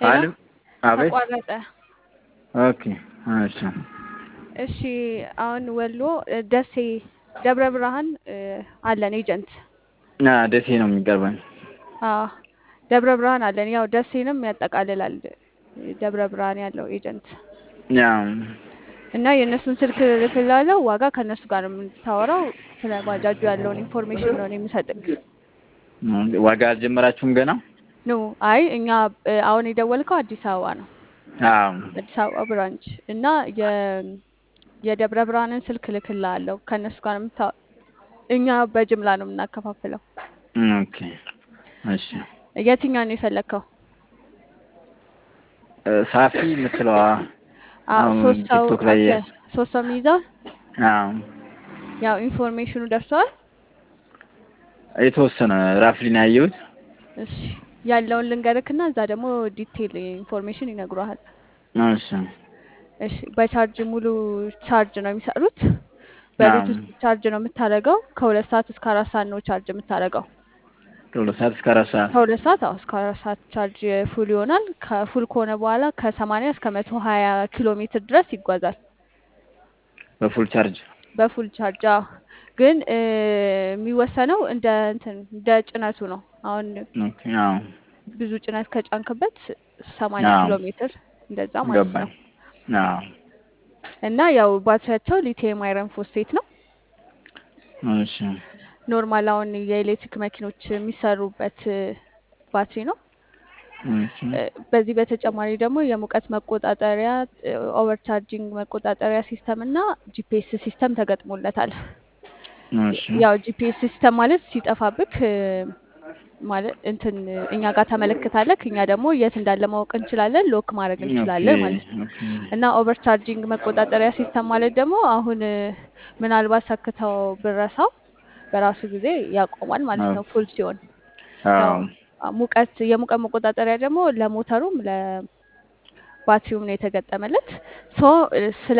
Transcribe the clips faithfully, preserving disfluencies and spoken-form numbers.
ሄሎ አለም አቤት። ተቋረጠ። ኦኬ እሺ እሺ አሁን ወሎ ደሴ ደብረ ብርሃን አለን ኤጀንት። ና ደሴ ነው የሚቀርበኝ። አዎ ደብረ ብርሃን አለን። ያው ደሴንም ያጠቃልላል ደብረ ብርሃን ያለው ኤጀንት ያው እና የእነሱን ስልክ ልክላለሁ። ዋጋ ከእነሱ ጋር ነው የምታወራው። ስለ ባጃጁ ያለውን ኢንፎርሜሽን ነው እኔ የምሰጥክ። ዋጋ አልጀመራችሁም ገና? ኖ አይ እኛ አሁን የደወልከው አዲስ አበባ ነው። አዎ አዲስ አበባ ብራንች እና የ የደብረ ብርሃንን ስልክ ልክላለሁ። ከእነሱ ጋር የምታ እኛ በጅምላ ነው የምናከፋፍለው። ኦኬ እሺ የትኛውን ነው የፈለከው? ሳፊ የምትለዋ አዎ ሶስት ሰው ቲክቶክ ላይ አንተ ሶስት ሰው የሚይዘው አዎ ያው ኢንፎርሜሽኑ ደርሷል። የተወሰነ ራፍሊ ነው ያየሁት። እሺ ያለውን ልንገርክና እዛ ደግሞ ዲቴል ኢንፎርሜሽን ይነግሩሃል። እሺ እሺ በቻርጅ ሙሉ ቻርጅ ነው የሚሰሩት። በቤት ውስጥ ቻርጅ ነው የምታደርገው። ከሁለት ሰዓት እስከ አራት ሰዓት ነው ቻርጅ የምታደርገው። ከሁለት ሰዓት እስከ አራት ሰዓት ከሁለት ሰዓት አዎ እስከ አራት ሰዓት ቻርጅ ፉል ይሆናል። ከፉል ከሆነ በኋላ ከሰማንያ እስከ መቶ ሀያ ኪሎ ሜትር ድረስ ይጓዛል በፉል ቻርጅ። በፉል ቻርጅ አዎ። ግን የሚወሰነው እንደ እንትን እንደ ጭነቱ ነው። አሁን ኦኬ አዎ ብዙ ጭነት ከጫንክበት ሰማንያ ኪሎ ሜትር እንደዛ ማለት ነው። አዎ እና ያው ባትሪያቸው ሊቲየም አይረን ፎስፌት ነው። እሺ ኖርማል አሁን የኤሌክትሪክ መኪኖች የሚሰሩበት ባትሪ ነው። እሺ በዚህ በተጨማሪ ደግሞ የሙቀት መቆጣጠሪያ ኦቨር ቻርጂንግ መቆጣጠሪያ ሲስተም እና ጂፒኤስ ሲስተም ተገጥሞለታል። እሺ ያው ጂፒኤስ ሲስተም ማለት ሲጠፋብክ ማለት እንትን እኛ ጋር ተመለከታለክ፣ እኛ ደግሞ የት እንዳለ ማወቅ እንችላለን፣ ሎክ ማድረግ እንችላለን ማለት ነው። እና ኦቨር ቻርጂንግ መቆጣጠሪያ ሲስተም ማለት ደግሞ አሁን ምናልባት ሰክተው ብረሳው በራሱ ጊዜ ያቆማል ማለት ነው ፉል ሲሆን። ያው ሙቀት የሙቀት መቆጣጠሪያ ደግሞ ለሞተሩም ለባትሪውም ነው የተገጠመለት። ሶ ስለ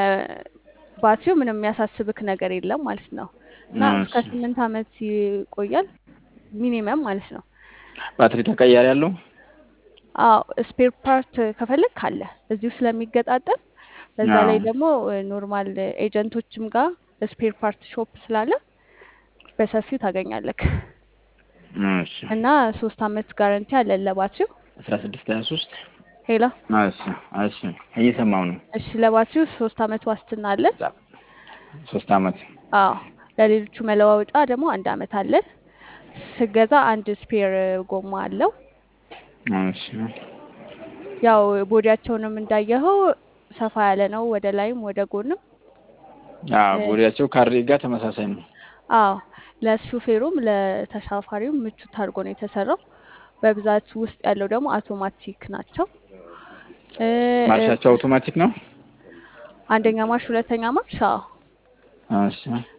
ባትሪው ምንም የሚያሳስብክ ነገር የለም ማለት ነው። እና እስከ ስምንት አመት ይቆያል ሚኒመም ማለት ነው። ባትሪ ተቀያሪ ያለው? አዎ ስፔር ፓርት ከፈለክ አለ እዚሁ ስለሚገጣጠም። በዛ ላይ ደግሞ ኖርማል ኤጀንቶችም ጋር ስፔር ፓርት ሾፕ ስላለ በሰፊው ታገኛለክ። እሺ እና ሶስት አመት ጋራንቲ አለ ለባትሪው። አስራ ስድስት ሃያ ሶስት ሄሎ እሺ እሺ እየሰማሁ ነው። እሺ ለባትሪው ሶስት አመት ዋስትና አለ። ሶስት አመት አዎ ለሌሎቹ መለዋወጫ ደግሞ አንድ አመት አለ። ስገዛ አንድ ስፔር ጎማ አለው። እሺ ያው ቦዲያቸውንም እንዳየኸው ሰፋ ያለ ነው ወደ ላይም ወደ ጎንም። አዎ ቦዲያቸው ካሬ ጋር ተመሳሳይ ነው። አዎ ለሹፌሩም ለተሳፋሪውም ምቹ ታርጎ ነው የተሰራው። በብዛት ውስጥ ያለው ደግሞ አውቶማቲክ ናቸው። ማርሻቸው አውቶማቲክ ነው? አንደኛ ማርሽ ሁለተኛ ማርሽ አዎ። እሺ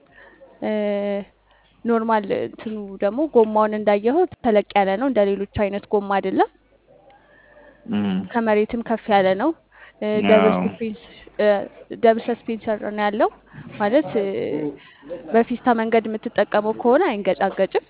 ኖርማል እንትኑ ደግሞ ጎማውን እንዳየኸው ተለቅ ያለ ነው። እንደሌሎች አይነት ጎማ አይደለም። ከመሬትም ከፍ ያለ ነው። ደብል ስፔንስ ደብል ሰስፔንሰር ነው ያለው ማለት በፊስታ መንገድ የምትጠቀመው ከሆነ አይንገጫገጭም።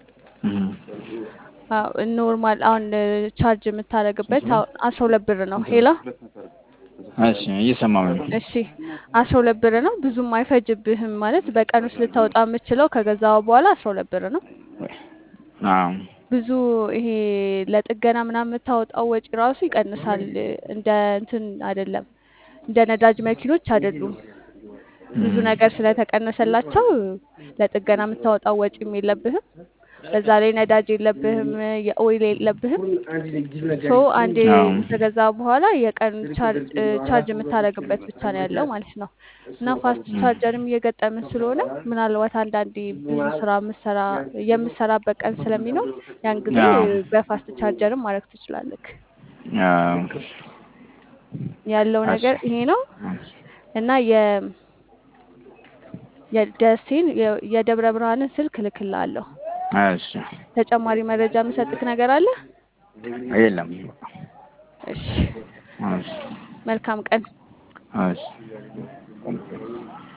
አዎ ኖርማል አሁን ቻርጅ የምታደርግበት አስራ ሁለት ብር ነው። ሄሎ እሺ እየሰማሁ ነው። እሺ አስራ ሁለት ብር ነው። ብዙም አይፈጅብህም ማለት በቀን ውስጥ ልታወጣ የምትችለው ከገዛው በኋላ አስራ ሁለት ብር ነው። አዎ ብዙ ይሄ ለጥገና ምናምን የምታወጣው ወጪ ራሱ ይቀንሳል። እንደ እንትን አይደለም እንደ ነዳጅ መኪኖች አይደሉም። ብዙ ነገር ስለተቀነሰላቸው ለጥገና የምታወጣው ወጪም የለብህም። በዛ ላይ ነዳጅ የለብህም፣ የኦይል የለብህም። ሶ አንዴ ከገዛ በኋላ የቀን ቻርጅ ቻርጅ የምታደርግበት ብቻ ነው ያለው ማለት ነው። እና ፋስት ቻርጀርም እየገጠምን ስለሆነ ምናልባት አንዳንዴ ብዙ ስራ የምሰራ የምሰራበት ቀን ስለሚኖር ያን ጊዜ በፋስት ቻርጀርም ማድረግ ትችላለህ። ያለው ነገር ይሄ ነው። እና የ የደሴን የደብረ ብርሃንን ስልክ ልክልሃለሁ። እሺ ተጨማሪ መረጃ የምሰጥክ ነገር አለ? የለም። እሺ እሺ መልካም ቀን። እሺ